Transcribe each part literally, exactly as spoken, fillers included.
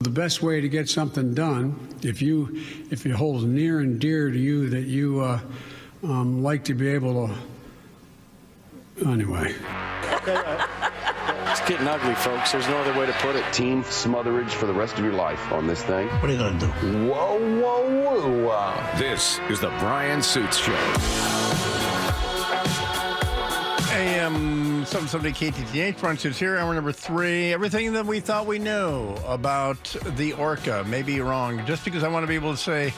The best way to get something done, if you if it holds near and dear to you that you uh, um, like to be able to, anyway. Okay, uh, it's getting ugly, folks. There's no other way to put it. Team smotherage for the rest of your life on this thing. What are you going to do? Whoa, whoa, whoa, wow. This is the Brian Suits Show. A M seven seventy K T T H, Brian Suits here, hour number three. Everything that we thought we knew about the orca may be wrong, just because I want to be able to say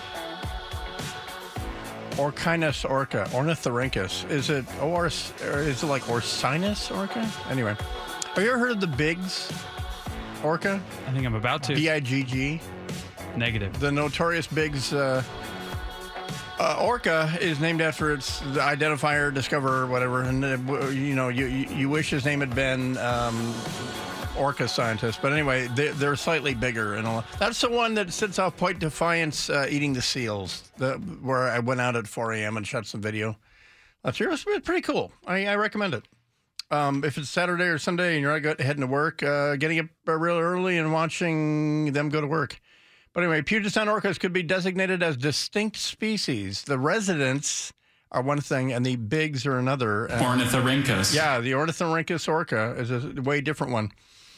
Orcinus orca, Ornithorhynchus. Is it or, or is it like Orcinus orca? Anyway, have you ever heard of the Biggs orca? I think I'm about to. B I G G. Negative. The notorious Biggs uh, uh, orca is named after its identifier, discoverer, whatever. And uh, you know, you you wish his name had been um, orca scientist, but anyway, they, they're slightly bigger and all. That's the one that sits off Point Defiance, uh, eating the seals. The, where I went out at four a.m. and shot some video. That's it's pretty cool. I, I recommend it. Um, if it's Saturday or Sunday and you're not heading to work, uh, getting up real early and watching them go to work. But anyway, Puget Sound orcas could be designated as distinct species. The residents are one thing, and the Biggs are another. Ornithorhynchus. Yeah, the Ornithorhynchus orca is a way different one.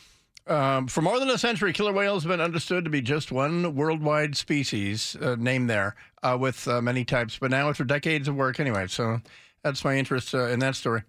Um, for more than a century, killer whales have been understood to be just one worldwide species uh, named there, uh, with uh, many types. But now, after decades of work, anyway, so that's my interest uh, in that story.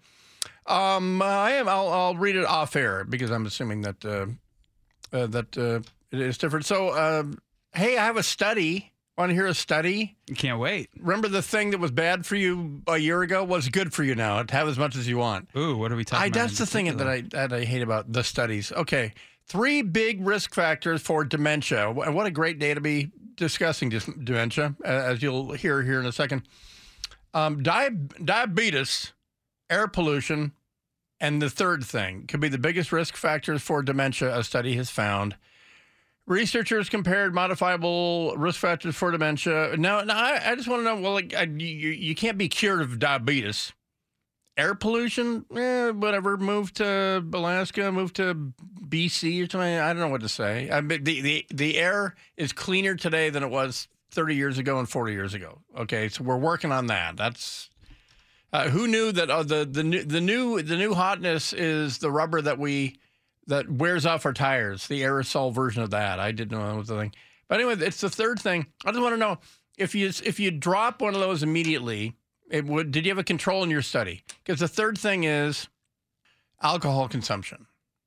Um, I am. I'll, I'll read it off air because I'm assuming that uh, uh, that uh, it is different. So, uh, hey, I have a study. Want to hear a study? Can't wait. Remember the thing that was bad for you a year ago was good for you now. Have as much as you want. Ooh, what are we talking I, about? That's the thing that I that I hate about the studies. Okay, three big risk factors for dementia. And what a great day to be discussing dis- dementia, as you'll hear here in a second. Um, di- diabetes, air pollution, and the third thing could be the biggest risk factors for dementia, a study has found. Researchers compared modifiable risk factors for dementia. Now, now I, I just want to know, well, like, I, you, you can't be cured of diabetes. Air pollution, eh, whatever. Move to Alaska, move to B C or something. I don't know what to say. I mean, the, the, the air is cleaner today than it was thirty years ago and forty years ago. Okay, so we're working on that. That's uh, who knew that uh, the the new the new the new hotness is the rubber that we that wears off our tires. The aerosol version of that. I didn't know that was the thing. But anyway, it's the third thing. I just want to know if you if you drop one of those immediately. It would. Did you have a control in your study? Because the third thing is alcohol consumption.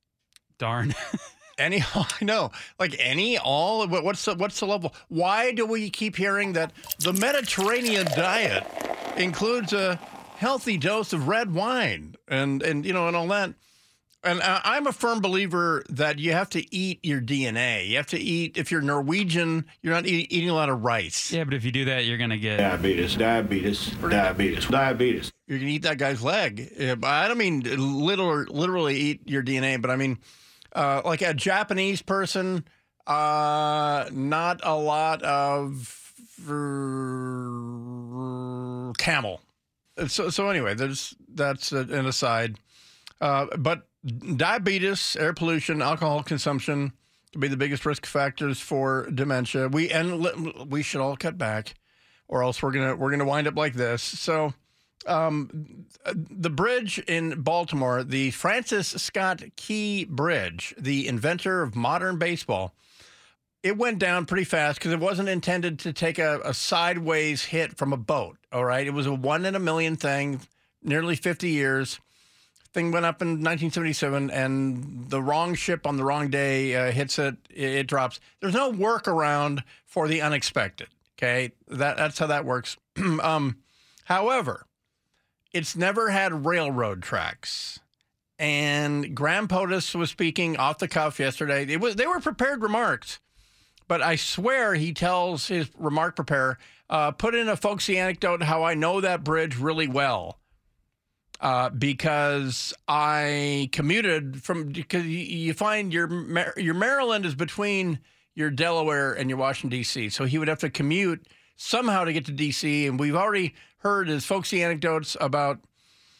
Darn. Any, I know, like any, all, what's the, what's the level? Why do we keep hearing that the Mediterranean diet includes a healthy dose of red wine and, and you know, and all that? And I'm a firm believer that you have to eat your D N A. You have to eat, if you're Norwegian, you're not eat, eating a lot of rice. Yeah, but if you do that, you're going to get Diabetes, diabetes, diabetes, diabetes. You're going to eat that guy's leg. I don't mean literally, literally eat your D N A, but I mean, uh, like a Japanese person, uh, not a lot of uh, camel. So, so anyway, there's that's an aside. Uh, but diabetes, air pollution, alcohol consumption could be the biggest risk factors for dementia. We and we should all cut back, or else we're gonna we're gonna wind up like this. So, um, the bridge in Baltimore, the Francis Scott Key Bridge, the inventor of modern baseball, it went down pretty fast because it wasn't intended to take a, a sideways hit from a boat. All right, it was a one in a million thing, nearly fifty years. Thing went up in nineteen seventy-seven, and the wrong ship on the wrong day uh, hits it, it, it drops. There's no workaround for the unexpected, okay? That That's how that works. um, however, it's never had railroad tracks. And Graham POTUS was speaking off the cuff yesterday. It was They were prepared remarks, but I swear he tells his remark preparer, uh, put in a folksy anecdote how I know that bridge really well. Uh, because I commuted from, because you find your your Maryland is between your Delaware and your Washington, D C. So he would have to commute somehow to get to D C. And we've already heard his folksy anecdotes about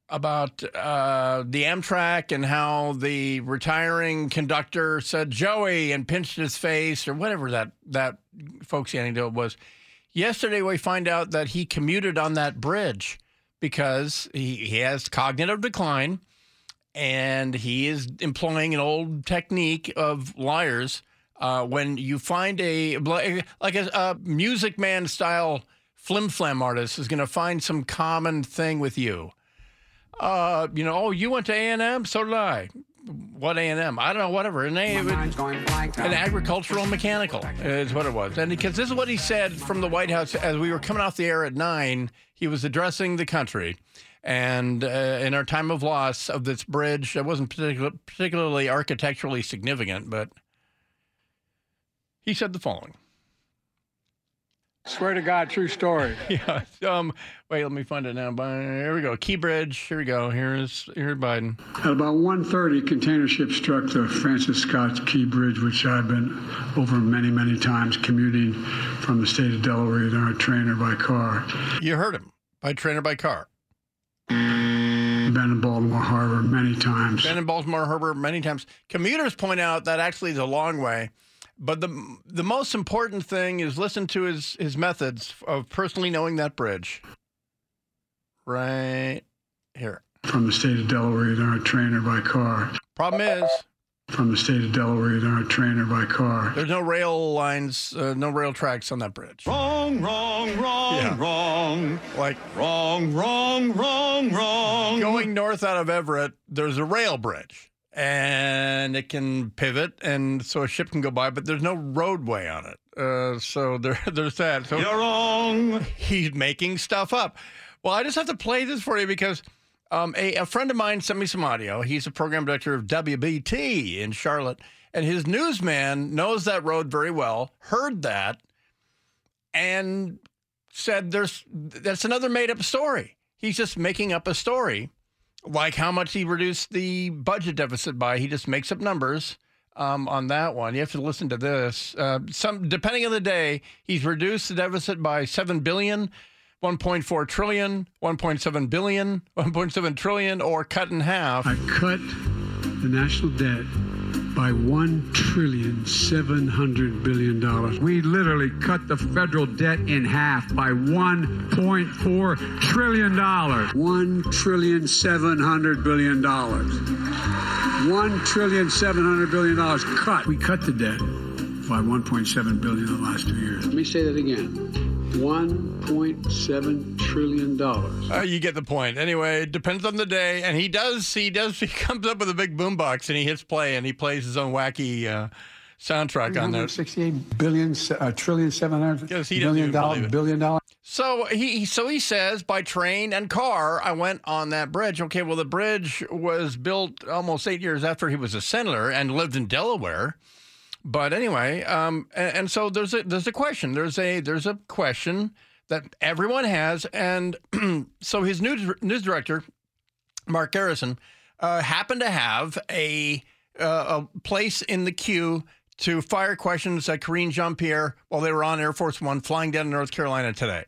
about uh, the Amtrak and how the retiring conductor said Joey and pinched his face or whatever that, that folksy anecdote was. Yesterday, we find out that he commuted on that bridge because he, he has cognitive decline and he is employing an old technique of liars. Uh, when you find a, like a, a Music Man style flim flam artist is going to find some common thing with you. Uh, you know, oh, you went to A and M? So did I. What A and M? I don't know, whatever. An, a, an agricultural mechanical is what it was. And because this is what he said from the White House as we were coming off the air at nine, he was addressing the country. And uh, in our time of loss of this bridge, it wasn't particular, particularly architecturally significant, but he said the following. Swear to God, true story. Yeah. Um. Wait, let me find it now. Here we go. Key Bridge. Here we go. Here's here's Biden. At about one thirty, container ship struck the Francis Scott Key Bridge, which I've been over many, many times commuting from the state of Delaware either on a train or by car. You heard him. By train or by car. Been in Baltimore Harbor many times. Been in Baltimore Harbor many times. Commuters point out that actually is a long way. But the the most important thing is listen to his, his methods of personally knowing that bridge. Right here. From the state of Delaware, either on a train or by car. Problem is, from the state of Delaware, either on a train or by car. There's no rail lines, uh, no rail tracks on that bridge. Wrong, wrong, wrong, Yeah. wrong. Like Wrong, wrong, wrong, wrong. going north out of Everett, there's a rail bridge. And it can pivot, and so a ship can go by, but there's no roadway on it. Uh, so there, there's that. So You're wrong. he's making stuff up. Well, I just have to play this for you because um, a, a friend of mine sent me some audio. He's a program director of W B T in Charlotte, and his newsman knows that road very well, heard that, and said there's that's another made-up story. He's just making up a story. Like how much he reduced the budget deficit by. He just makes up numbers um, on that one. You have to listen to this. Uh, some depending on the day, he's reduced the deficit by seven billion dollars, one point four trillion dollars, one point seven billion dollars, one point seven trillion dollars, or cut in half. I cut the national debt by one trillion seven hundred billion dollars. We literally cut the federal debt in half by one point four trillion dollars. one trillion seven hundred billion dollars. one trillion seven hundred billion dollars cut. We cut the debt by one point seven billion dollars in the last two years. Let me say that again. one point seven trillion dollars. Uh, you get the point. Anyway, it depends on the day, and he does. He does. He comes up with a big boombox and he hits play, and he plays his own wacky uh, soundtrack on there. sixty-eight billion, uh, trillion, seven hundred Because he doesn't billion even believe dollars, it. billion dollars. So he so he says by train and car I went on that bridge. Okay, well the bridge was built almost eight years after he was a senator and lived in Delaware. But anyway, um, and, and so there's a there's a question. There's a there's a question that everyone has, and so his news news director, Mark Garrison, uh, happened to have a uh, a place in the queue to fire questions at Karine Jean-Pierre while they were on Air Force One flying down to North Carolina today.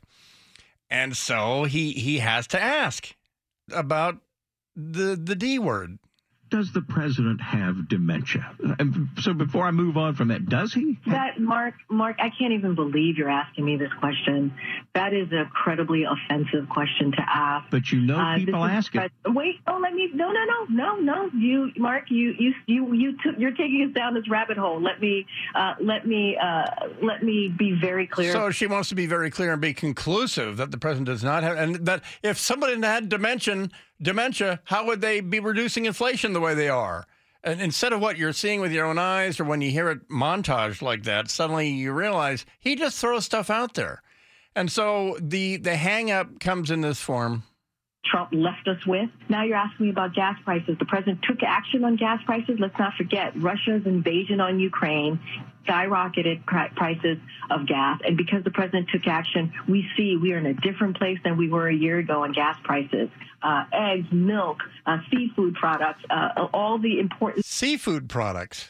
And so he he has to ask about the the D word. Does the president have dementia? And so before I move on from that, does he? That Mark, Mark, I can't even believe you're asking me this question. That is an incredibly offensive question to ask. But you know, Uh, people this is- ask it. but wait, oh, let me. No, no, no, no, no. You, Mark, you, you, you, you. Took, you're taking us down this rabbit hole. Let me, uh, let me, uh, let me be very clear. So she wants to be very clear and be conclusive that the president does not have, and that if somebody had dementia, dementia, how would they be reducing inflation the way they are? And instead of what you're seeing with your own eyes, or when you hear it montaged like that, suddenly you realize he just throws stuff out there. And so the the hang up comes in this form. Trump left us with. Now you're asking me about gas prices. The president took action on gas prices. Let's not forget Russia's invasion on Ukraine skyrocketed prices of gas. And because the president took action, we see we are in a different place than we were a year ago on gas prices. Uh, eggs, milk, uh, seafood products, uh, all the important seafood products.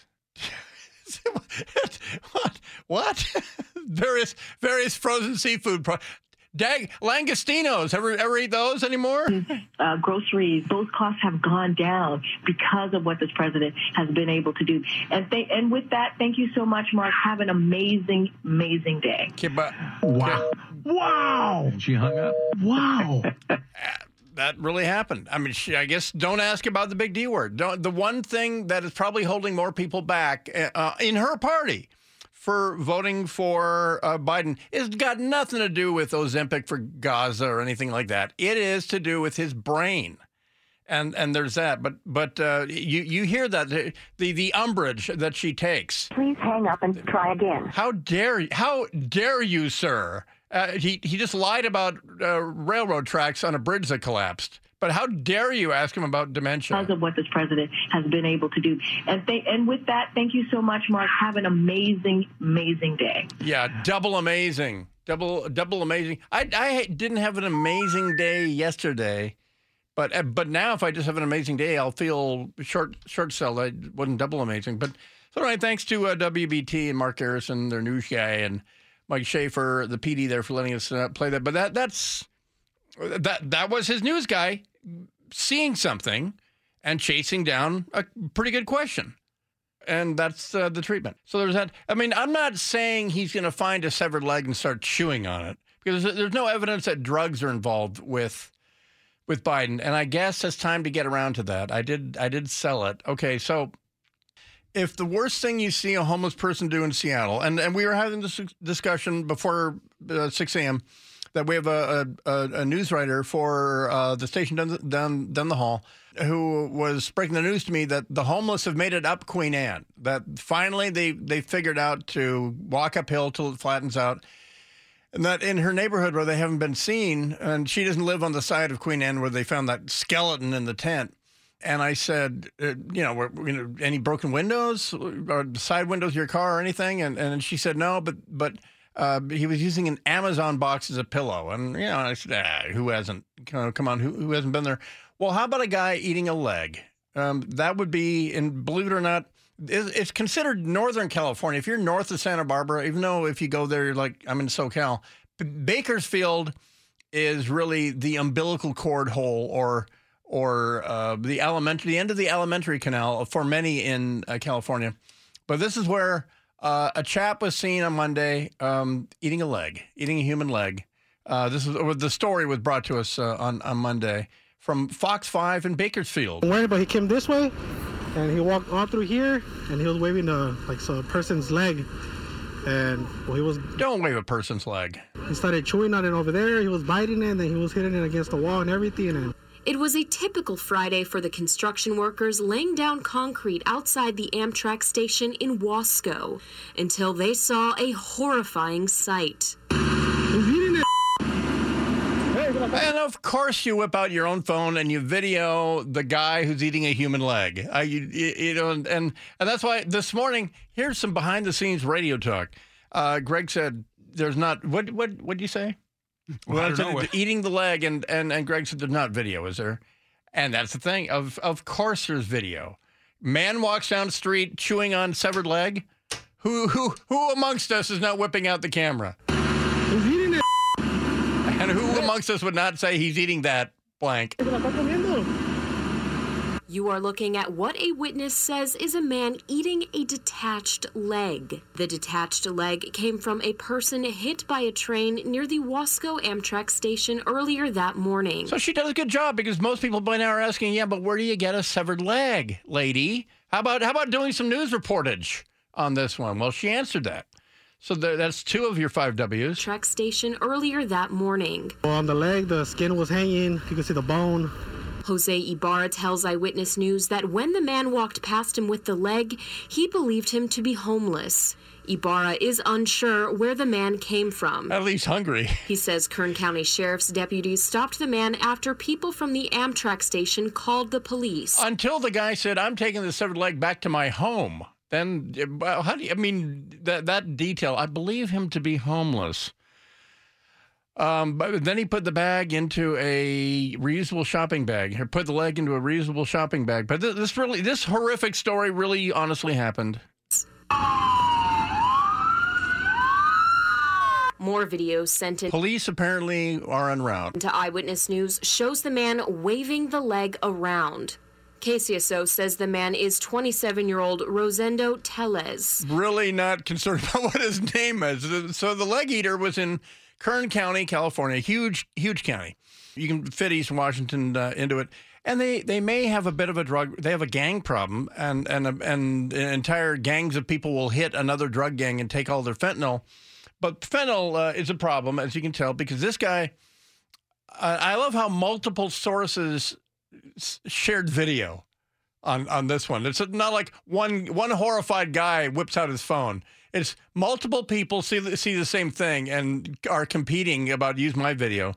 what? What? various various frozen seafood products. Dag Langostinos. Ever ever eat those anymore? Uh, groceries, those costs have gone down because of what this president has been able to do. And th- and with that, thank you so much, Mark. Have an amazing, amazing day. Okay, but, Wow. Wow. And she hung up. Wow. that really happened. I mean, she, I guess don't ask about the big D word. Don't, the one thing that is probably holding more people back uh, in her party for voting for uh, Biden has got nothing to do with Ozempic for Gaza or anything like that. It is to do with his brain. And and there's that. But but uh, you, you hear that, the, the the umbrage that she takes. Please hang up and try again. How dare you? How dare you, sir? Uh, he, he just lied about uh, railroad tracks on a bridge that collapsed. But how dare you ask him about dementia? Because of what this president has been able to do. And th- and with that, thank you so much, Mark. Have an amazing, amazing day. Yeah, double amazing. Double double amazing. I, I didn't have an amazing day yesterday, but uh, but now if I just have an amazing day, I'll feel short short sell. I wasn't double amazing. But so anyway, thanks to uh, W B T and Mark Harrison, their news guy, and Mike Schaefer, the P D there, for letting us uh, play that. But that that's that that was his news guy seeing something and chasing down a pretty good question. And that's uh, the treatment. So there's that. I mean, I'm not saying he's going to find a severed leg and start chewing on it, because there's no evidence that drugs are involved with with Biden. And I guess it's time to get around to that. I did I did sell it. Okay, so if the worst thing you see a homeless person do in Seattle, and, and we were having this discussion before uh, six a.m., that we have a, a, a news writer for uh, the station down, down, down the hall who was breaking the news to me that the homeless have made it up Queen Anne, that finally they, they figured out to walk uphill till it flattens out, and that in her neighborhood where they haven't been seen, and she doesn't live on the side of Queen Anne where they found that skeleton in the tent. And I said, uh, you know, we're, we're gonna, any broken windows or side windows of your car or anything? And and she said, no, but but uh, he was using an Amazon box as a pillow. And, you know, I said, ah, who hasn't? Come on, who, who hasn't been there? Well, how about a guy eating a leg? Um, that would be, and believe it or not, it's considered Northern California. If you're north of Santa Barbara, even though if you go there, you're like, I'm in SoCal, Bakersfield is really the umbilical cord hole or or uh, the elementary, the end of the elementary canal for many in uh, California. But this is where uh, a chap was seen on Monday um, eating a leg, eating a human leg. Uh, this is the story was brought to us uh, on, on Monday from Fox five in Bakersfield. But he came this way, and he walked on through here, and he was waving a, like so a person's leg. And well, he was... Don't wave a person's leg. He started chewing on it over there. He was biting it, and then he was hitting it against the wall and everything. And it was a typical Friday for the construction workers laying down concrete outside the Amtrak station in Wasco until they saw a horrifying sight. And of course you whip out your own phone and you video the guy who's eating a human leg. Uh, you, you, you know, and, and and that's why this morning, here's some behind-the-scenes radio talk. Uh, Greg said there's not, what what what'd you say? Well, well, I don't know. eating the leg, and, and, and Greg said there's not video, is there? And that's the thing. Of of course there's video. Man walks down the street chewing on severed leg. Who who who amongst us is not whipping out the camera? Who's eating it? And who amongst us would not say he's eating that blank? You are looking at what a witness says is a man eating a detached leg. The detached leg came from a person hit by a train near the Wasco Amtrak station earlier that morning. So she does a good job, because most people by now are asking, yeah, but where do you get a severed leg, lady? How about how about doing some news reportage on this one? Well, she answered that. So there, that's two of your five W's. Amtrak station earlier that morning. Well, on the leg, the skin was hanging. You could see the bone. Jose Ibarra tells Eyewitness News that when the man walked past him with the leg, he believed him to be homeless. Ibarra is unsure where the man came from. At least hungry. He says Kern County Sheriff's deputies stopped the man after people from the Amtrak station called the police. Until the guy said, I'm taking the severed leg back to my home. Then, well, how do you, I mean, that, that detail, I believe him to be homeless. Um, but then he put the bag into a reusable shopping bag. He put the leg into a reusable shopping bag. But this, this really, this horrific story really honestly happened. More videos sent in Police apparently are en route. to Eyewitness News shows the man waving the leg around. K C S O says the man is twenty-seven-year-old Rosendo Tellez. Really not concerned about what his name is. So the leg eater was in Kern County, California, huge, huge county. You can fit East Washington uh, into it. And they, they may have a bit of a drug, they have a gang problem, and, and, and entire gangs of people will hit another drug gang and take all their fentanyl. But fentanyl uh, is a problem, as you can tell, because this guy, uh, I love how multiple sources shared video on, on this one. It's not like one one horrified guy whips out his phone. It's multiple people see the, see the same thing and are competing about use my video.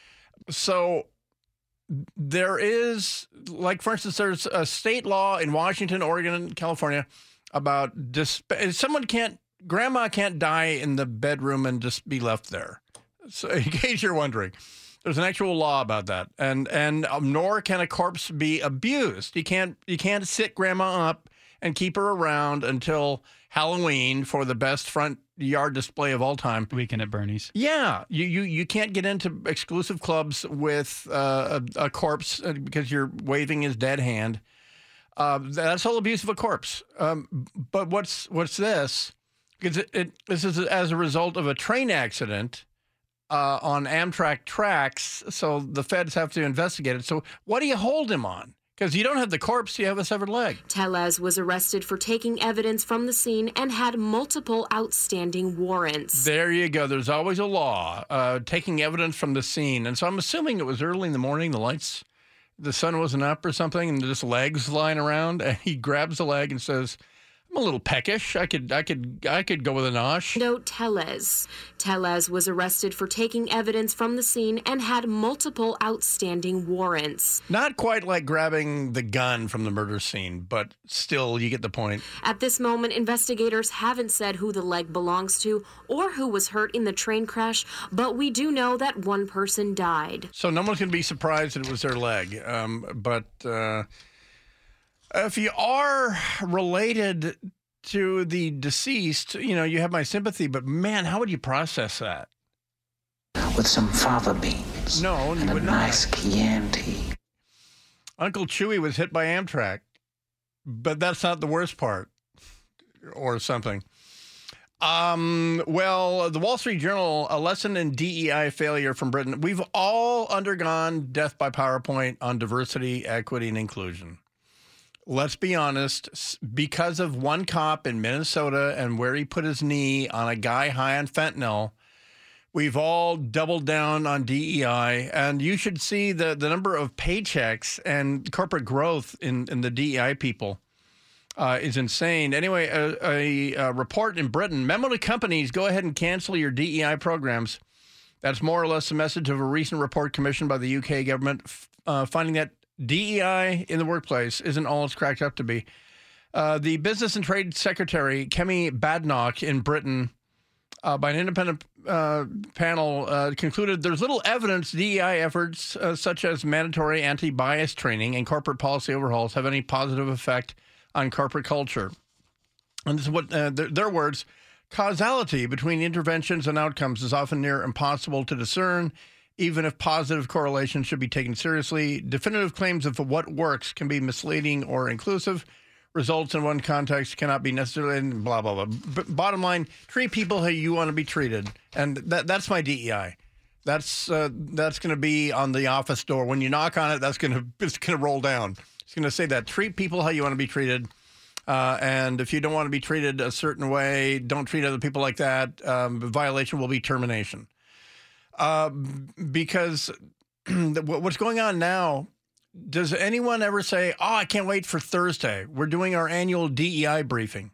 So there is, like, for instance, there's a state law in Washington, Oregon, California about disp- someone can't, grandma can't die in the bedroom and just be left there. So in case you're wondering, there's an actual law about that, and and um, nor can a corpse be abused. You can't you can't sit grandma up and keep her around until Halloween for the best front yard display of all time. Weekend at Bernie's. Yeah, you you, you can't get into exclusive clubs with uh, a, a corpse because you're waving his dead hand. Uh, that's all abuse of a corpse. Um, but what's what's this? Because it, it this is as a result of a train accident. Uh, on Amtrak tracks, so the feds have to investigate it. So what do you hold him on? Because you don't have the corpse, you have a severed leg. Tellez was arrested for taking evidence from the scene and had multiple outstanding warrants. There you go. There's always a law, uh, taking evidence from the scene. And so I'm assuming it was early in the morning, the lights, the sun wasn't up or something, and just legs lying around, and he grabs the leg and says, I'm a little peckish. I could, I could, I could go with a nosh. No, Tellez. Tellez was arrested for taking evidence from the scene and had multiple outstanding warrants. Not quite like grabbing the gun from the murder scene, but still, you get the point. At this moment, investigators haven't said who the leg belongs to or who was hurt in the train crash, but we do know that one person died. So no one's going to be surprised that it was their leg. Um, but. Uh, If you are related to the deceased, you know, you have my sympathy, but man, how would you process that? With some fava beans. No, you and would a not. nice Chianti. Uncle Chewy was hit by Amtrak, but that's not the worst part, or something. Um, well, the Wall Street Journal, a lesson in D E I failure from Britain. We've all undergone death by PowerPoint on diversity, equity, and inclusion. Let's be honest, because of one cop in Minnesota and where he put his knee on a guy high on fentanyl, we've all doubled down on D E I. And you should see the, the number of paychecks and corporate growth in, in the D E I people uh, is insane. Anyway, a, a, a report in Britain, memo to companies, go ahead and cancel your D E I programs. That's more or less the message of a recent report commissioned by the U K government, uh, finding that D E I in the workplace isn't all it's cracked up to be. Uh, the Business and Trade Secretary, Kemi Badenoch, in Britain, uh, by an independent uh, panel, uh, concluded there's little evidence D E I efforts uh, such as mandatory anti-bias training and corporate policy overhauls have any positive effect on corporate culture. And this is what uh, their, their words, causality between interventions and outcomes is often near impossible to discern. Even if positive correlations should be taken seriously, definitive claims of what works can be misleading or inclusive. Results in one context cannot be necessarily, blah, blah, blah. B- bottom line, treat people how you want to be treated. And that that's my D E I. That's uh, that's going to be on the office door. When you knock on it, that's going to it's going to roll down. It's going to say that. Treat people how you want to be treated. Uh, and if you don't want to be treated a certain way, don't treat other people like that. Um, violation will be termination. Uh, because what's going on now, does anyone ever say, oh, I can't wait for Thursday. We're doing our annual D E I briefing.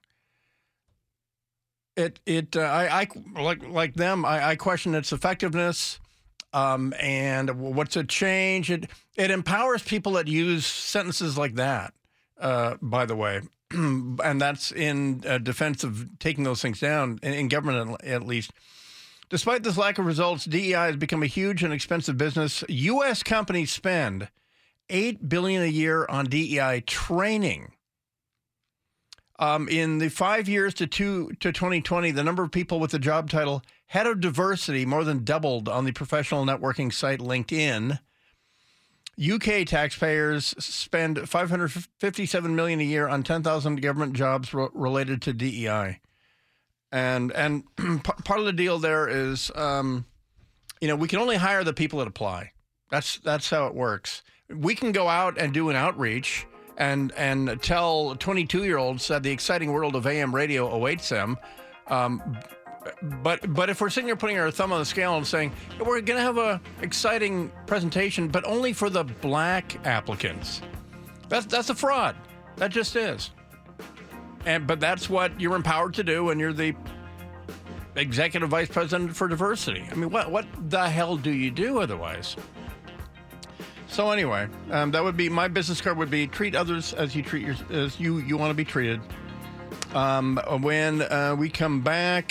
It, it, uh, I, I, like, like them, I, I question its effectiveness. Um, and what's a change? It, it empowers people that use sentences like that, uh, by the way. And that's in uh, defense of taking those things down, in, in government at least. Despite this lack of results, D E I has become a huge and expensive business. U S companies spend eight billion dollars a year on D E I training. Um, in the five years to two to twenty twenty, the number of people with the job title head of diversity more than doubled on the professional networking site LinkedIn. U K taxpayers spend five hundred fifty-seven million dollars a year on ten thousand government jobs ro- related to D E I. And and part of the deal there is, um, you know, we can only hire the people that apply. That's that's how it works. We can go out and do an outreach and and tell twenty-two-year-olds that the exciting world of A M radio awaits them. Um, but but if we're sitting here putting our thumb on the scale and saying, we're going to have a exciting presentation, but only for the black applicants, that's that's a fraud. That just is. And but that's what you're empowered to do when you're the executive vice president for diversity. I mean, what what the hell do you do otherwise? So anyway, um, that would be my business card. Would be treat others as you treat your as you you want to be treated. Um, when uh, we come back,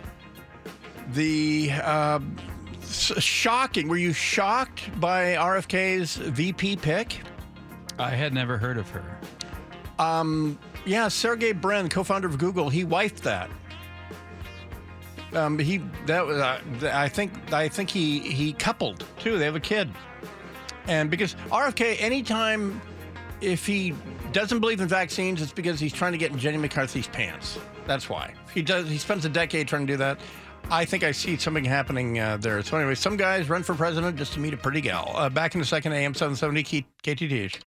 the uh, shocking. Were you shocked by R F K's V P pick? I had never heard of her. Um, yeah, Sergey Brin, co-founder of Google, he wifed that. Um, he that was uh, I think I think he he coupled too. They have a kid. And because R F K, anytime if he doesn't believe in vaccines, it's because he's trying to get in Jenny McCarthy's pants. That's why. He does. He spends a decade trying to do that. I think I see something happening uh, there. So anyway, some guys run for president just to meet a pretty gal. Uh, back in a second, A M seven seventy K T T H.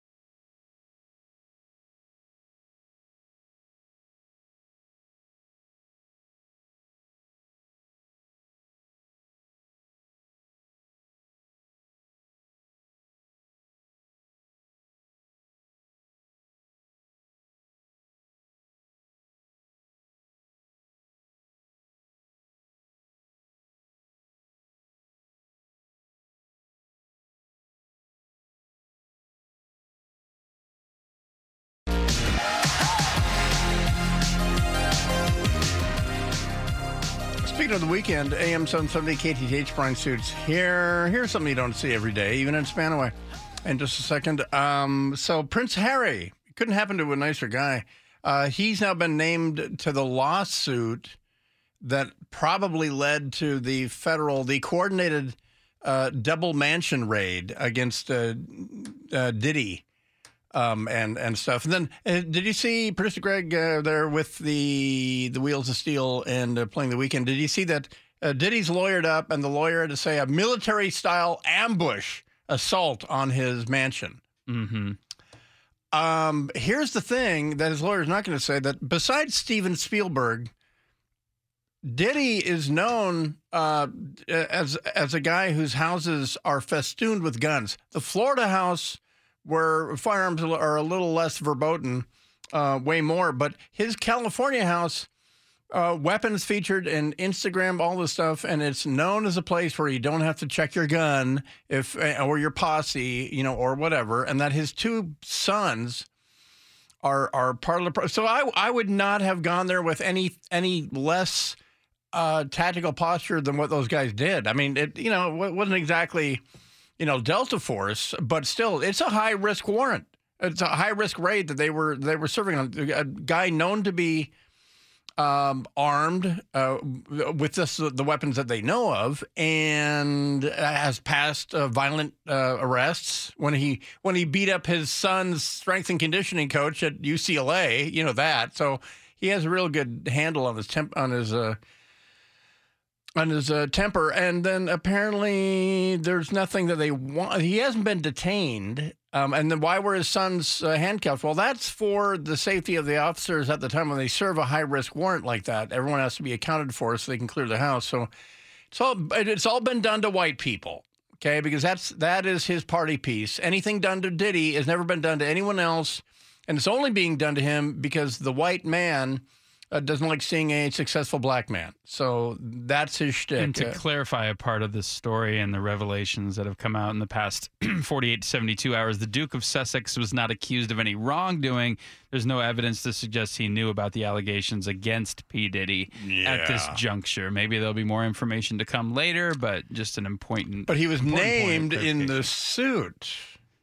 Speaking of the weekend, A M seven seventy K T T H, Brian Suits here. Here's something you don't see every day, even in Spanaway. In just a second. Um, so Prince Harry, couldn't happen to a nicer guy. Uh, he's now been named to the lawsuit that probably led to the federal, the coordinated uh, double mansion raid against uh, uh, Diddy. Um, and, and stuff. And then, uh, did you see producer Greg uh, there with the the Wheels of Steel and uh, playing the weekend? Did you see that uh, Diddy's lawyered up and the lawyer had to say a military-style ambush assault on his mansion? Mm-hmm. Um, here's the thing that his lawyer's not going to say, that besides Steven Spielberg, Diddy is known uh, as, as a guy whose houses are festooned with guns. The Florida house, where firearms are a little less verboten, uh, way more. But his California house, uh, weapons featured in Instagram, all this stuff, and it's known as a place where you don't have to check your gun if or your posse, you know, or whatever. And that his two sons are are part of the. Pro- so I I would not have gone there with any any less uh, tactical posture than what those guys did. I mean, it you know it wasn't exactly, you know, Delta Force, but still, it's a high risk warrant. It's a high risk raid that they were they were serving on a guy known to be um, armed uh, with this, the weapons that they know of, and has passed uh, violent uh, arrests when he when he beat up his son's strength and conditioning coach at U C L A. You know that, so he has a real good handle on his temp on his. Uh, on his uh, temper, and then apparently there's nothing that they want. He hasn't been detained, um, and then why were his sons uh, handcuffed? Well, that's for the safety of the officers at the time when they serve a high-risk warrant like that. Everyone has to be accounted for so they can clear the house. So it's all it's all been done to white people, okay? Because that's that is his party piece. Anything done to Diddy has never been done to anyone else, and it's only being done to him because the white man Uh, doesn't like seeing a successful black man. So that's his shtick. And to clarify a part of this story and the revelations that have come out in the past forty-eight to seventy-two hours, the Duke of Sussex was not accused of any wrongdoing. There's no evidence to suggest he knew about the allegations against P. Diddy yeah. at this juncture. Maybe there'll be more information to come later, but just an important But he was important named in the suit.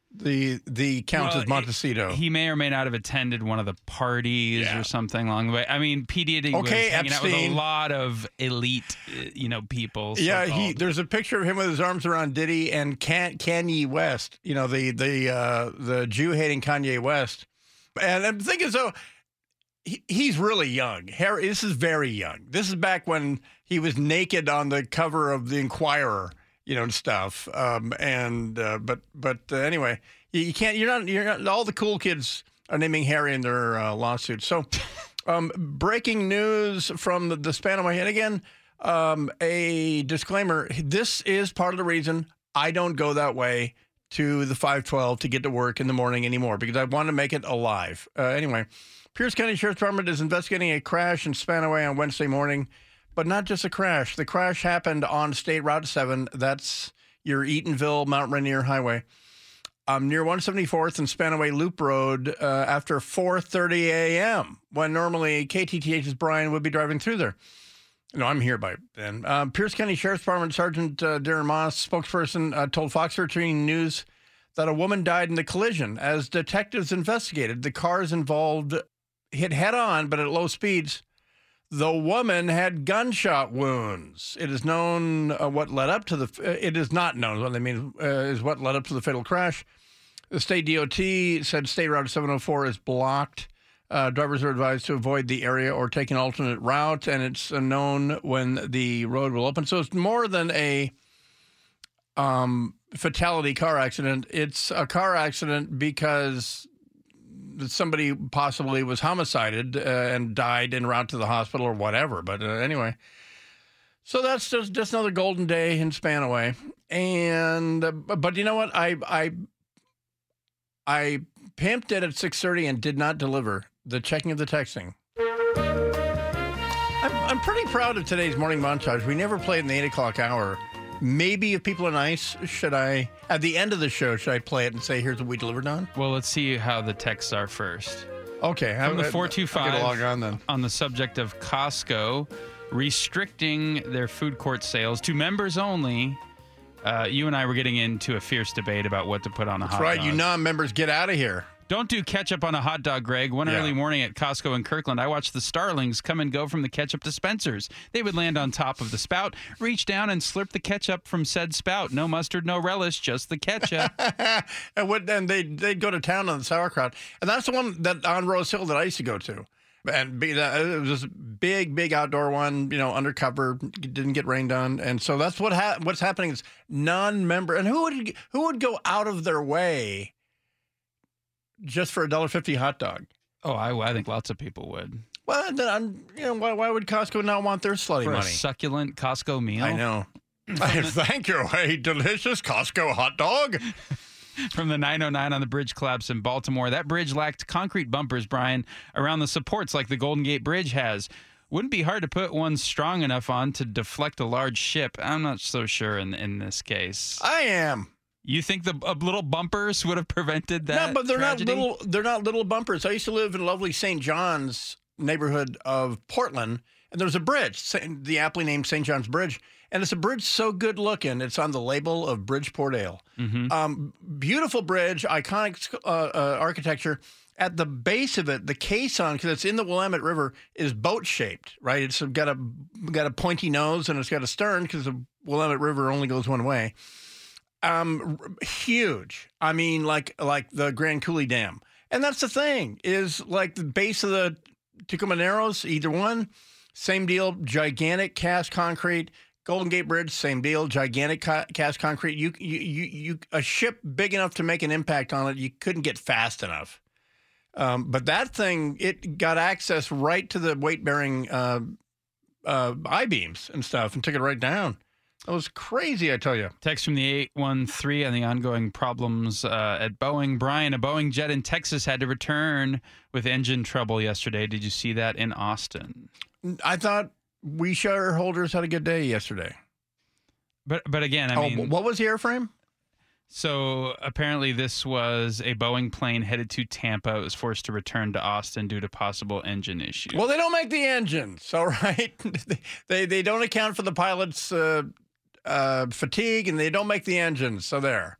The the Countess Well, Montecito. He may or may not have attended one of the parties Yeah. or something along the way. I mean, P. Diddy Okay, was hanging out with a Epstein. lot of elite, uh, you know, people. Yeah, he. so-called. There's a picture of him with his arms around Diddy and Can, Kanye West. You know, the the uh, the Jew hating Kanye West. And the thing is, though, he, he's really young. Harry, this is very young. This is back when he was naked on the cover of the Inquirer, you know, and stuff. Um, and uh, but but uh, anyway, you, you can't. You're not. You're not. All the cool kids are naming Harry in their uh, lawsuit. So, um, breaking news from the, the Spanaway. And again, um, a disclaimer: this is part of the reason I don't go that way to the five twelve to get to work in the morning anymore, because I want to make it alive. Uh, anyway, Pierce County Sheriff's Department is investigating a crash in Spanaway on Wednesday morning, but not just a crash. The crash happened on State Route seven. That's your Eatonville, Mount Rainier Highway, um, near one seventy-fourth and Spanaway Loop Road uh, after four thirty a.m., when normally K T T H's Brian would be driving through there. No, I'm here by then. Uh, Pierce County Sheriff's Department Sergeant uh, Darren Moss, spokesperson, uh, told Fox thirteen News that a woman died in the collision. As detectives investigated, the cars involved hit head-on, but at low speeds. The woman had gunshot wounds. It is known uh, what led up to the. Uh, it is not known what they mean uh, is what led up to the fatal crash. The state D O T said State Route seven oh four is blocked. Uh, drivers are advised to avoid the area or take an alternate route, and it's uh, known when the road will open. So it's more than a um, fatality car accident. It's a car accident because somebody possibly was homicided uh, and died en route to the hospital or whatever. But uh, anyway, so that's just, just another golden day in Spanaway. And uh, but you know what? I I I pimped it at six thirty and did not deliver the checking of the texting. I'm, I'm pretty proud of today's morning montage. We never played in the eight o'clock hour. Maybe if people are nice, should I, at the end of the show, should I play it and say, here's what we delivered on? Well, let's see how the texts are first. Okay. From the I- four two I'll five get a log on then. on the subject of Costco restricting their food court sales to members only. Uh, you and I were getting into a fierce debate about what to put on a That's hot right. dog. You non-members, get out of here. Don't do ketchup on a hot dog, Greg. One Yeah. early morning at Costco in Kirkland, I watched the starlings come and go from the ketchup dispensers. They would land on top of the spout, reach down and slurp the ketchup from said spout. No mustard, no relish, just the ketchup. and what, and they, they'd go to town on the sauerkraut. And that's the one that on Rose Hill that I used to go to. And be that, it was this big, big outdoor one, you know, undercover, didn't get rained on. And so that's what ha- what's happening is non-member. And who would who would go out of their way just for a one dollar fifty hot dog? Oh, I, I think lots of people would. Well, then I'm, you know, why, why would Costco not want their slutty For money? a succulent Costco meal. I know. Thank you. A delicious Costco hot dog. From the nine oh nine on the bridge collapse in Baltimore. That bridge lacked concrete bumpers, Brian, around the supports like the Golden Gate Bridge has. Wouldn't be hard to put one strong enough on to deflect a large ship. I'm not so sure in in this case. I am. You think the uh, little bumpers would have prevented that? No, but they're tragedy? not little. They're not little bumpers. I used to live in lovely Saint John's neighborhood of Portland, and there's a bridge, Saint- the aptly named Saint John's Bridge, and it's a bridge so good looking. It's on the label of Bridgeport Ale. Mm-hmm. Um, beautiful bridge, iconic uh, uh, architecture. At the base of it, the caisson, because it's in the Willamette River, is boat shaped. Right, it's got a got a pointy nose and it's got a stern because the Willamette River only goes one way. Um, huge. I mean, like like the Grand Coulee Dam, and that's the thing is like the base of the Tucumã Narrows, either one, same deal. Gigantic cast concrete. Golden Gate Bridge, same deal. Gigantic ca- cast concrete. You, you you you a ship big enough to make an impact on it, you couldn't get fast enough. Um, but that thing, it got access right to the weight bearing uh, uh, I-beams and stuff, and took it right down. That was crazy, I tell you. Text from the eight one three on the ongoing problems uh, at Boeing. Brian, a Boeing jet in Texas had to return with engine trouble yesterday. Did you see that in Austin? I thought we shareholders had a good day yesterday. But but again, I oh, mean, what was the airframe? So apparently this was a Boeing plane headed to Tampa. It was forced to return to Austin due to possible engine issues. Well, they don't make the engines, all right? they they don't account for the pilot's uh, uh, fatigue, and they don't make the engines, so there.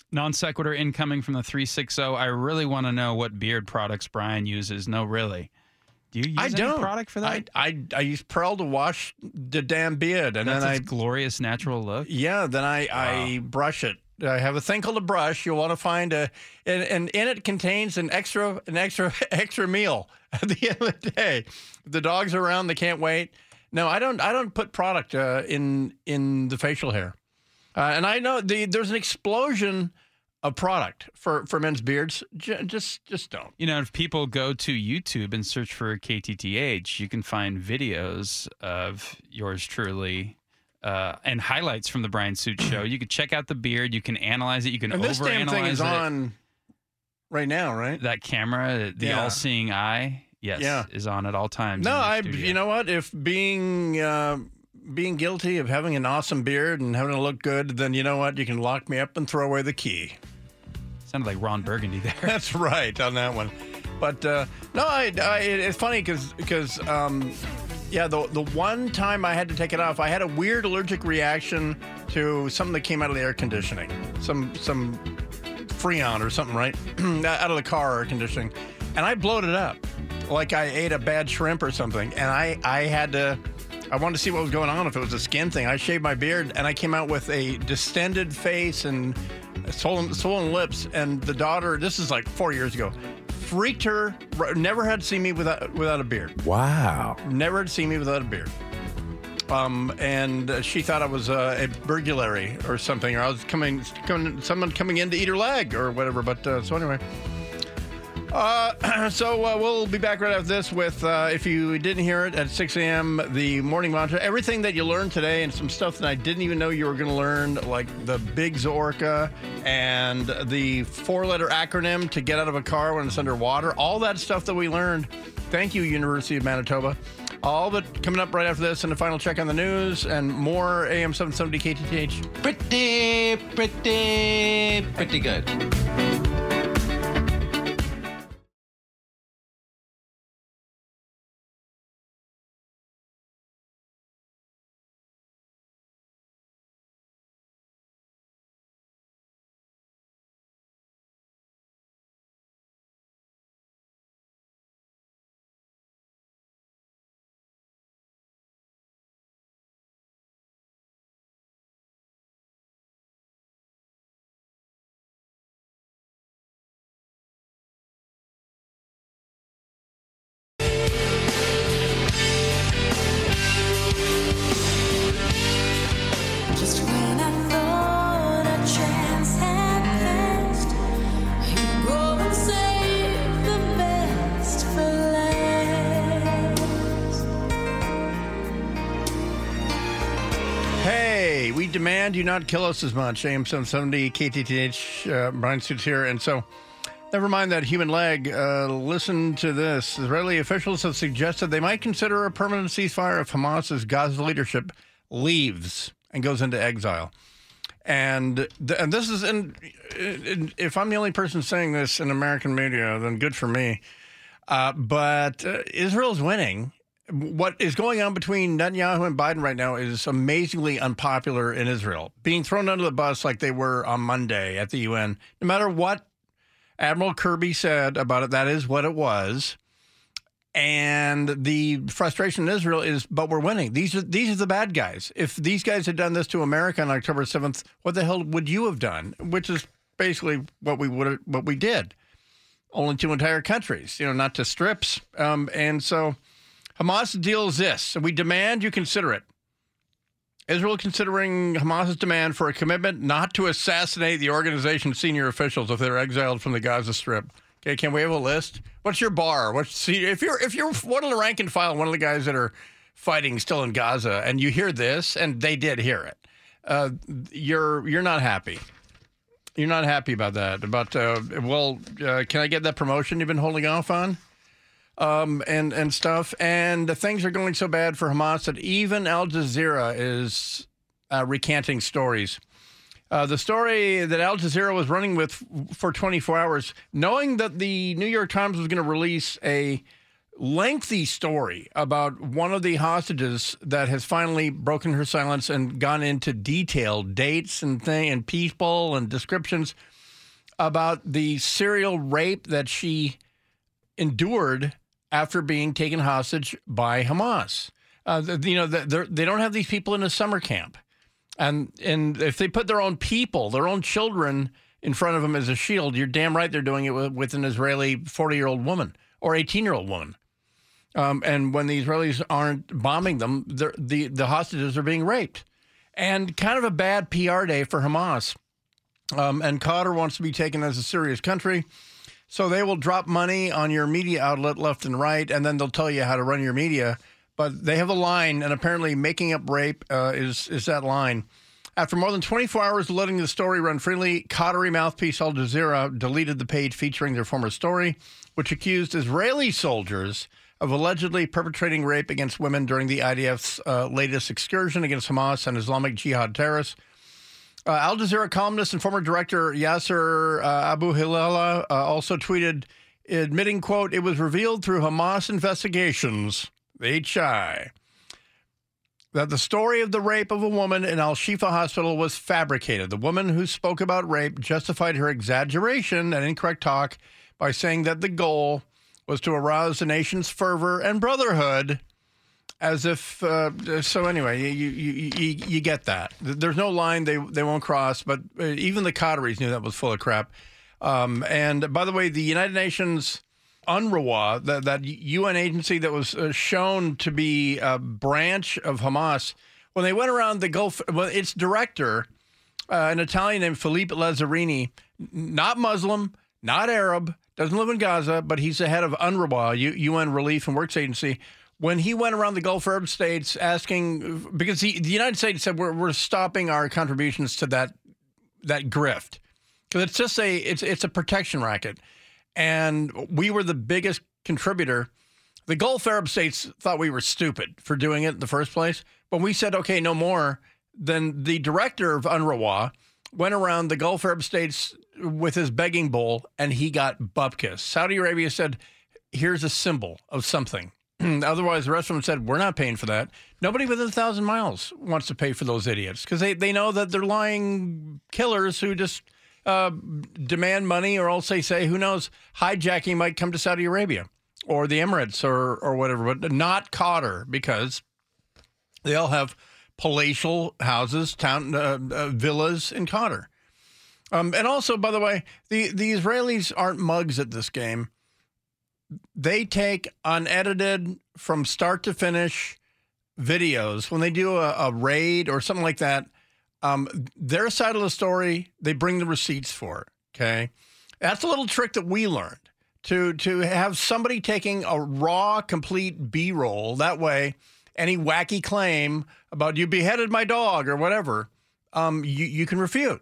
Non sequitur incoming from the three sixty. I really want to know what beard products Brian uses. No, really. Do you use I any don't. product for that? I, I I use Pearl to wash the damn beard, and That's then its I glorious natural look. Yeah, then I Wow. I brush it. I have a thing called a brush. You'll want to find a, and, and in it contains an extra an extra extra meal at the end of the day. If the dogs are around, they can't wait. No, I don't. I don't put product uh, in in the facial hair, uh, and I know the there's an explosion of product for, for men's beards. J- just just don't. You know, if people go to YouTube and search for K T T H, you can find videos of yours truly uh, and highlights from the Brian Suit Show. You can check out the beard. You can analyze it. You can And this damn overanalyze thing is it. on right now, right? That camera, the Yeah. all-seeing eye, yes, Yeah. is on at all times. No, in the I. studio. You know what? If being uh, being guilty of having an awesome beard and having to look good, then you know what? You can lock me up and throw away the key. Sounded like Ron Burgundy there. That's right on that one. But uh, no, I, I, it's funny because because um, yeah, the the one time I had to take it off, I had a weird allergic reaction to something that came out of the air conditioning, some some Freon or something, right, out of the car air conditioning, and I bloated up like I ate a bad shrimp or something, and I I had to. I wanted to see what was going on, if it was a skin thing. I shaved my beard, and I came out with a distended face and swollen, swollen lips. And the daughter, this is like four years ago, freaked her. Never had seen me without without a beard. Wow. Never had seen me without a beard. Um, and uh, she thought I was uh, a burglary or something, or I was coming, coming, someone coming in to eat her leg or whatever. But uh, so anyway. Uh, so uh, we'll be back right after this with, uh, if you didn't hear it, at six a.m., the morning mantra. Everything that you learned today and some stuff that I didn't even know you were going to learn, like the Big Zorka and the four-letter acronym to get out of a car when it's underwater. All that stuff that we learned. Thank you, University of Manitoba. All that coming up right after this, and a final check on the news and more A M seven seventy K T T H. Pretty, pretty, pretty good. Just when I thought a chance had passed, you go and save the best for last. Hey, we demand you not kill us as much. A M seven seventy K T T H, uh, Brian Suits here. And so, never mind that human leg. Uh, listen to this. Israeli officials have suggested they might consider a permanent ceasefire if Hamas's Gaza leadership leaves and goes into exile. And th- and this is, in, in, if I'm the only person saying this in American media, then good for me. Uh, but uh, Israel's winning. What is going on between Netanyahu and Biden right now is amazingly unpopular in Israel. Being thrown under the bus like they were on Monday at the U N. No matter what Admiral Kirby said about it, that is what it was. And the frustration in Israel is, but we're winning. These are these are the bad guys. If these guys had done this to America on October seventh, what the hell would you have done? Which is basically what we would what we did, only to entire countries. You know, not to strips. Um, and so, Hamas' deal is this: we demand you consider it. Israel considering Hamas's demand for a commitment not to assassinate the organization's senior officials if they're exiled from the Gaza Strip. Okay, can we have a list? What's your bar? What's see if you're if you're one of the rank and file, one of the guys that are fighting still in Gaza, and you hear this, and they did hear it, uh, you're you're not happy. You're not happy about that. About uh, well, uh, can I get that promotion you've been holding off on? Um, and and stuff, and the things are going so bad for Hamas that even Al Jazeera is uh, recanting stories. Uh, the story that Al Jazeera was running with for twenty-four hours, knowing that the New York Times was going to release a lengthy story about one of the hostages that has finally broken her silence and gone into detailed dates and thing and people and descriptions. about the serial rape that she endured after being taken hostage by Hamas. Uh, you know, they don't have these people in a summer camp. And and if they put their own people, their own children in front of them as a shield, you're damn right they're doing it with, with an Israeli forty-year-old woman or eighteen-year-old woman. Um, and when the Israelis aren't bombing them, the, the hostages are being raped. And kind of a bad P R day for Hamas. Um, and Qatar wants to be taken as a serious country. So they will drop money on your media outlet left and right, and then they'll tell you how to run your media. But they have a line, and apparently making up rape uh, is, is that line. After more than twenty-four hours of letting the story run freely, Qatari mouthpiece Al Jazeera deleted the page featuring their former story, which accused Israeli soldiers of allegedly perpetrating rape against women during the I D F's uh, latest excursion against Hamas and Islamic Jihad terrorists. Uh, Al Jazeera columnist and former director Yasser uh, Abu Hilala uh, also tweeted, admitting, quote, it was revealed through Hamas investigations, the H I, that the story of the rape of a woman in Al-Shifa Hospital was fabricated. The woman who spoke about rape justified her exaggeration and incorrect talk by saying that the goal was to arouse the nation's fervor and brotherhood, as if, uh, so anyway, you, you you you get that. There's no line they, they won't cross, but even the Qataris knew that was full of crap. Um, and by the way, the United Nations UNRWA, that, that U N agency that was uh, shown to be a branch of Hamas, when they went around the Gulf, well, its director, uh, an Italian named Filippo Lazzarini, not Muslim, not Arab, doesn't live in Gaza, but he's the head of UNRWA, U- UN Relief and Works Agency. When he went around the Gulf Arab states asking, because he, the United States said we're we're stopping our contributions to that that grift, because it's just a it's it's a protection racket. And we were the biggest contributor. The Gulf Arab states thought we were stupid for doing it in the first place. But we said, okay, no more. Then the director of UNRWA went around the Gulf Arab states with his begging bowl, and he got bupkis. Saudi Arabia said, here's a symbol of something. Otherwise, the rest of them said, we're not paying for that. Nobody within a thousand miles wants to pay for those idiots because they, they know that they're lying killers who just... Uh, demand money, or else they say, who knows, hijacking might come to Saudi Arabia or the Emirates or or whatever, but not Qatar, because they all have palatial houses, town uh, uh, villas in Qatar. Um, and also, by the way, the, the Israelis aren't mugs at this game. They take unedited, from start to finish videos. When they do a, a raid or something like that, Um, their side of the story, they bring the receipts for it, okay? That's a little trick that we learned, to to have somebody taking a raw, complete B-roll. That way, any wacky claim about you beheaded my dog or whatever, um, you, you can refute.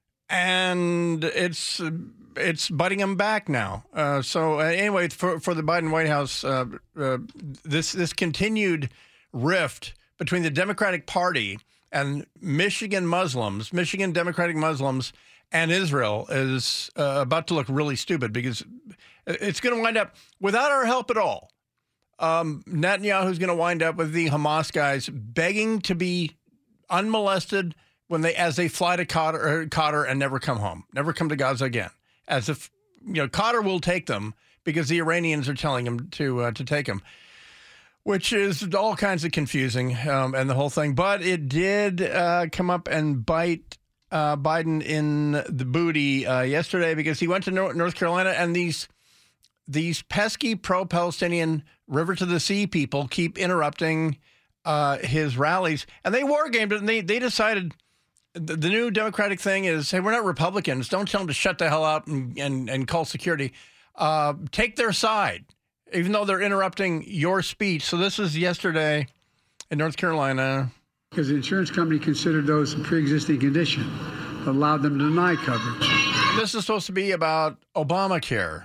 And it's it's butting them back now. Uh, so uh, anyway, for, for the Biden White House, uh, uh, this this continued rift between the Democratic Party and Michigan Muslims, Michigan Democratic Muslims, and Israel is uh, about to look really stupid, because it's going to wind up, without our help at all, um, Netanyahu's going to wind up with the Hamas guys begging to be unmolested when they, as they fly to Qatar, Qatar and never come home, never come to Gaza again. As if, you know, Qatar will take them because the Iranians are telling them to uh, to take them. Which is all kinds of confusing, um, and the whole thing. But it did uh, come up and bite uh, Biden in the booty uh, yesterday, because he went to North Carolina, and these these pesky pro-Palestinian River to the Sea people keep interrupting uh, his rallies. And they war-gamed it, and they, they decided the, the new Democratic thing is, hey, we're not Republicans. Don't tell them to shut the hell up and, and, and call security. Uh, take their side, even though they're interrupting your speech. So this is yesterday in North Carolina. Because the insurance company considered those a pre-existing condition, allowed them to deny coverage. This is supposed to be about Obamacare.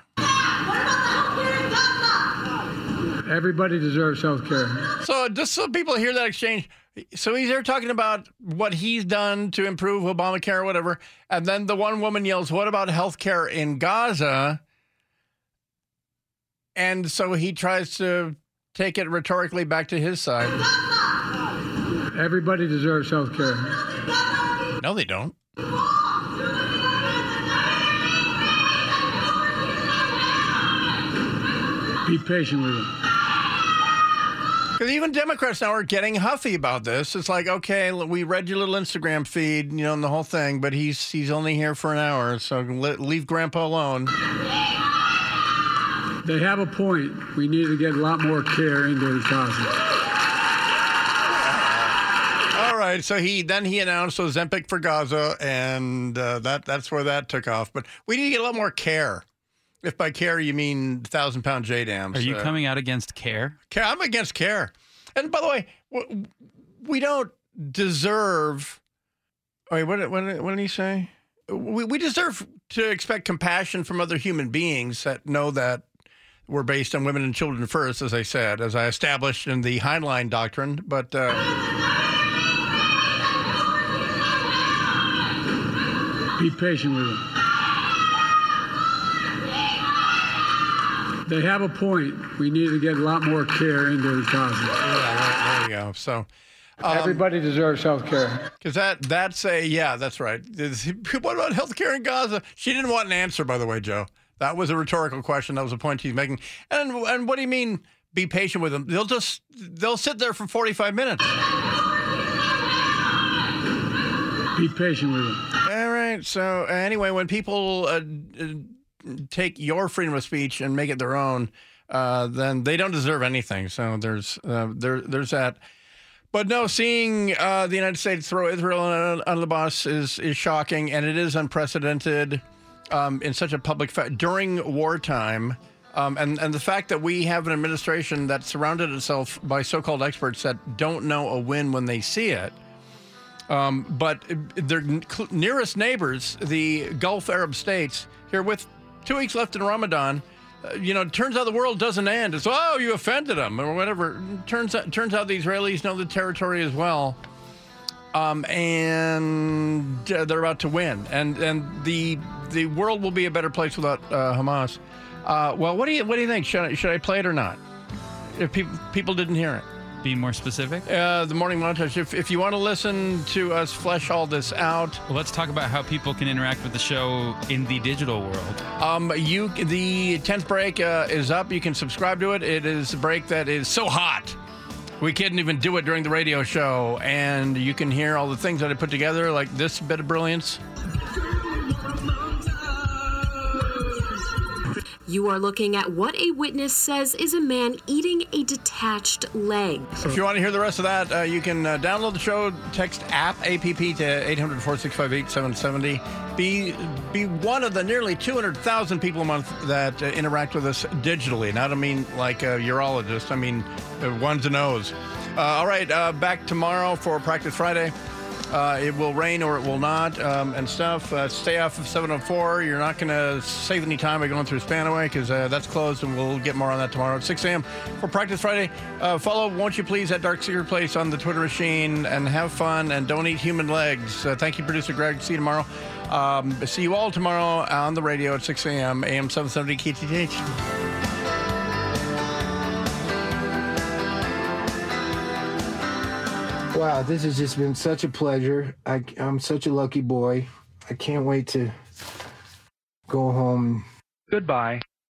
Everybody deserves health care. So just so people hear that exchange, so he's there talking about what he's done to improve Obamacare or whatever, and then the one woman yells, what about health care in Gaza? And so he tries to take it rhetorically back to his side. Everybody deserves health care. No, they don't. Be patient with him. Because even Democrats now are getting huffy about this. It's like, okay, we read your little Instagram feed, you know, and the whole thing, but he's he's only here for an hour, so leave Grandpa alone. They have a point. We need to get a lot more care into Gaza. All right, so he then he announced Ozempic for Gaza, and uh, that that's where that took off. But we need to get a lot more care. If by care you mean thousand-pound J-dams. Are you uh, coming out against care? Care? I'm against care. And by the way, w- we don't deserve... Wait, what, what, what did he say? We, we deserve to expect compassion from other human beings that know that we're based on women and children first, as I said, as I established in the Heinlein Doctrine. But... Uh, Be patient with him. They have a point. We need to get a lot more care into Gaza. Yeah, there you go. So, um, everybody deserves health care. Because that, that's a, yeah, that's right. What about health care in Gaza? She didn't want an answer, by the way, Joe. That was a rhetorical question. That was a point he's making. And and what do you mean, be patient with them? They'll just, they'll sit there for forty-five minutes. Be patient with them. All right. So, anyway, when people uh, take your freedom of speech and make it their own, uh, then they don't deserve anything. So there's uh, there there's that. But no, seeing uh, the United States throw Israel under the bus is is shocking, and it is unprecedented um, in such a public fa- during wartime. Um, and and the fact that we have an administration that surrounded itself by so-called experts that don't know a win when they see it. Um, but their nearest neighbors, the Gulf Arab states, here with two weeks left in Ramadan, uh, you know, it turns out the world doesn't end. It's, oh, you offended them or whatever. Turns out, turns out the Israelis know the territory as well. Um, and uh, they're about to win. And and the the world will be a better place without uh, Hamas. Uh, well, what do you what do you think? Should I, should I play it or not? If people people didn't hear it. Be more specific? Uh, the morning montage. If, if you want to listen to us flesh all this out. Well, let's talk about how people can interact with the show in the digital world. Um, you the tenth break uh, is up. You can subscribe to it. It is a break that is so hot. We couldn't even do it during the radio show. And you can hear all the things that I put together, like this bit of brilliance. You are looking at what a witness says is a man eating a detached leg. If you want to hear the rest of that, uh, you can uh, download the show, text app, A P P, to eight hundred, four six five, eight seven seven zero. Be, be one of the nearly two hundred thousand people a month that uh, interact with us digitally. And I don't mean like a urologist. I mean uh, ones and O's. Uh, all right, uh, back tomorrow for Practice Friday. Uh, it will rain or it will not, um, and stuff. Uh, stay off of seven oh four. You're not going to save any time by going through Spanaway because uh, that's closed, and we'll get more on that tomorrow at six a.m. for Practice Friday. Uh, follow, won't you please, at Dark Secret Place on the Twitter machine, and have fun, and don't eat human legs. Uh, thank you, Producer Greg. See you tomorrow. Um, see you all tomorrow on the radio at six a.m. A M seven seventy K T T H. Wow, this has just been such a pleasure. I, I'm such a lucky boy. I can't wait to go home. Goodbye.